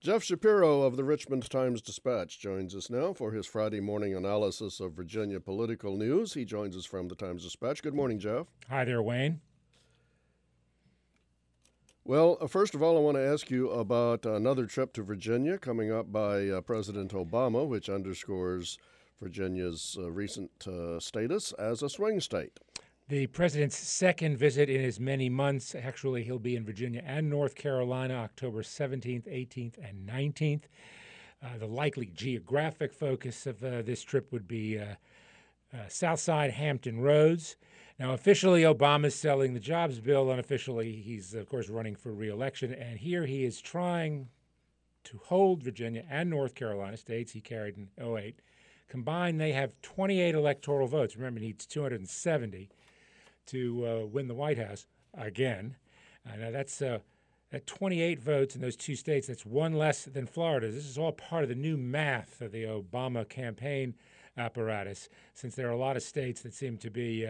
Jeff Shapiro of the Richmond Times-Dispatch joins us now for his Friday morning analysis of Virginia political news. He joins us from the Times-Dispatch. Good morning, Jeff. Hi there, Wayne. Well, first of all, I want to ask you about another trip to Virginia coming up by President Obama, which underscores Virginia's recent status as a swing state. The president's second visit in as many months. Actually, he'll be in Virginia and North Carolina October 17th, 18th, and 19th. The likely geographic focus of this trip would be Southside Hampton Roads. Now, officially, Obama's selling the jobs bill. Unofficially, he's, of course, running for re-election. And here he is trying to hold Virginia and North Carolina, states he carried in 2008. Combined, they have 28 electoral votes. Remember, he needs 270 to win the White House again. Now, that's at 28 votes in those two states. That's one less than Florida. This is all part of the new math of the Obama campaign apparatus, since there are a lot of states that seem to be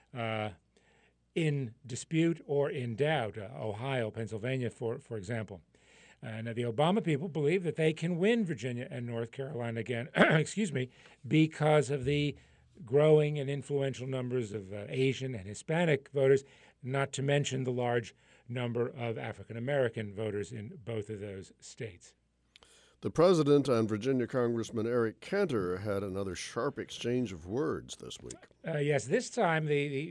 in dispute or in doubt. Ohio, Pennsylvania, for example. Now, the Obama people believe that they can win Virginia and North Carolina again, because of the growing and influential numbers of Asian and Hispanic voters, not to mention the large number of African-American voters in both of those states. The president and Virginia Congressman Eric Cantor had another sharp exchange of words this week. Yes, this time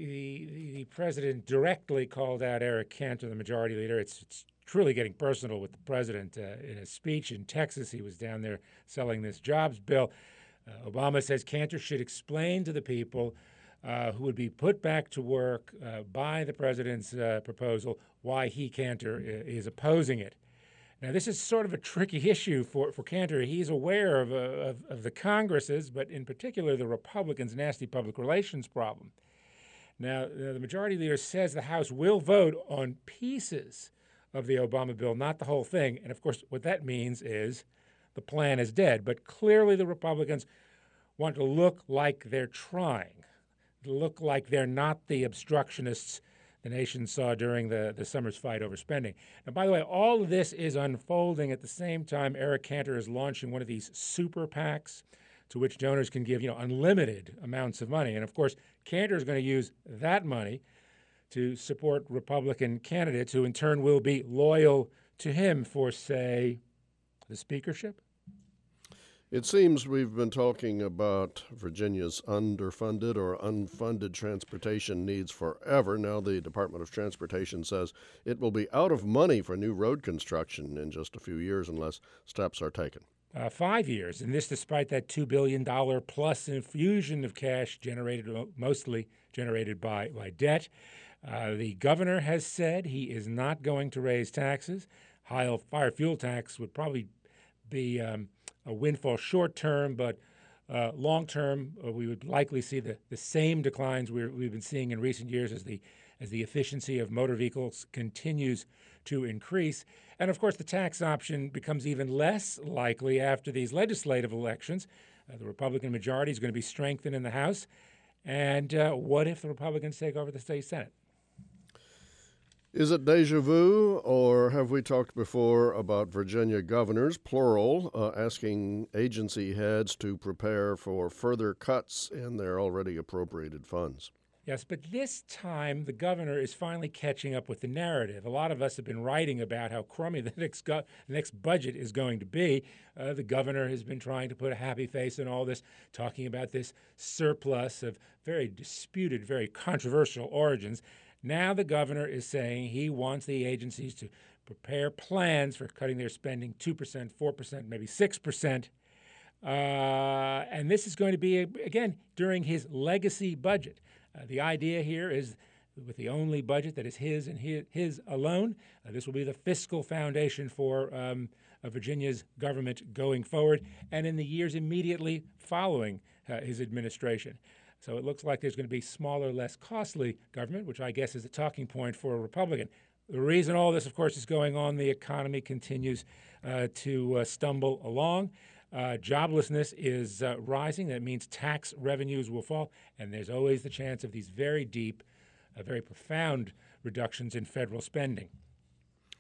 the president directly called out Eric Cantor, the majority leader. It's truly getting personal with the president. In a speech in Texas, he was down there selling this jobs bill. Obama says Cantor should explain to the people who would be put back to work by the president's proposal why he, Cantor, is opposing it. Now, this is sort of a tricky issue for Cantor. He's aware of the Congress's, but in particular the Republicans' nasty public relations problem. Now, the majority leader says the House will vote on pieces of the Obama bill, not the whole thing. And, of course, what that means is the plan is dead. But clearly the Republicans want to look like they're trying, look like they're not the obstructionists the nation saw during the summer's fight over spending. Now, by the way, all of this is unfolding at the same time Eric Cantor is launching one of these super PACs to which donors can give, unlimited amounts of money. And, of course, Cantor is going to use that money to support Republican candidates who, in turn, will be loyal to him for, say, the speakership. It seems we've been talking about Virginia's underfunded or unfunded transportation needs forever. Now the Department of Transportation says it will be out of money for new road construction in just a few years unless steps are taken. 5 years, and this despite that $2 billion plus infusion of cash mostly generated by debt. The governor has said he is not going to raise taxes. Higher fuel tax would probably be a windfall short term, but long term, we would likely see the same declines we've been seeing in recent years as the efficiency of motor vehicles continues to increase. And of course, the tax option becomes even less likely after these legislative elections. The Republican majority is going to be strengthened in the House. And what if the Republicans take over the state Senate? Is it deja vu, or have we talked before about Virginia governors, plural, asking agency heads to prepare for further cuts in their already appropriated funds? Yes, but this time the governor is finally catching up with the narrative. A lot of us have been writing about how crummy the next budget is going to be. The governor has been trying to put a happy face on all this, talking about this surplus of very disputed, very controversial origins. Now the governor is saying he wants the agencies to prepare plans for cutting their spending 2%, 4%, maybe 6%. And this is going to be, again, during his legacy budget. The idea here is with the only budget that is his and his alone, this will be the fiscal foundation for Virginia's government going forward and in the years immediately following his administration. So it looks like there's going to be smaller, less costly government, which I guess is a talking point for a Republican. The reason all this, of course, is going on, the economy continues to stumble along. Joblessness is rising. That means tax revenues will fall, and there's always the chance of these very deep, very profound reductions in federal spending.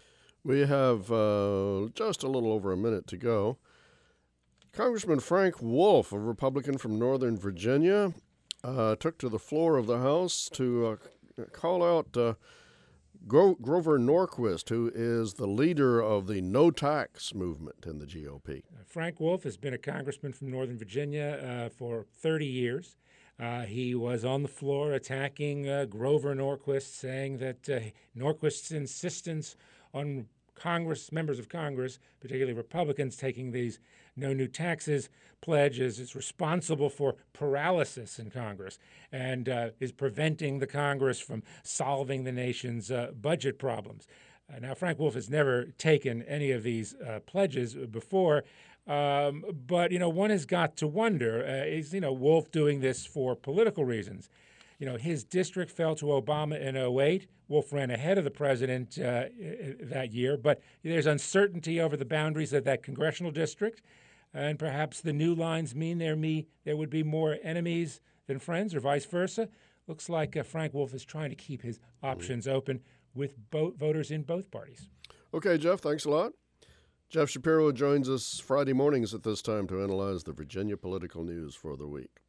We have just a little over a minute to go. Congressman Frank Wolf, a Republican from Northern Virginia, took to the floor of the House to call out Grover Norquist, who is the leader of the no tax movement in the GOP. Frank Wolf has been a congressman from Northern Virginia for 30 years. He was on the floor attacking Grover Norquist, saying that Norquist's insistence on members of Congress, particularly Republicans, taking these no new taxes pledges is responsible for paralysis in Congress and is preventing the Congress from solving the nation's budget problems. Now, Frank Wolf has never taken any of these pledges before, but, one has got to wonder, is, Wolf doing this for political reasons? His district fell to Obama in 2008. Wolf ran ahead of the president that year, but there's uncertainty over the boundaries of that congressional district, and perhaps the new lines mean there would be more enemies than friends, or vice versa. Looks like Frank Wolf is trying to keep his options open with voters in both parties. Okay, Jeff, thanks a lot. Jeff Shapiro joins us Friday mornings at this time to analyze the Virginia political news for the week.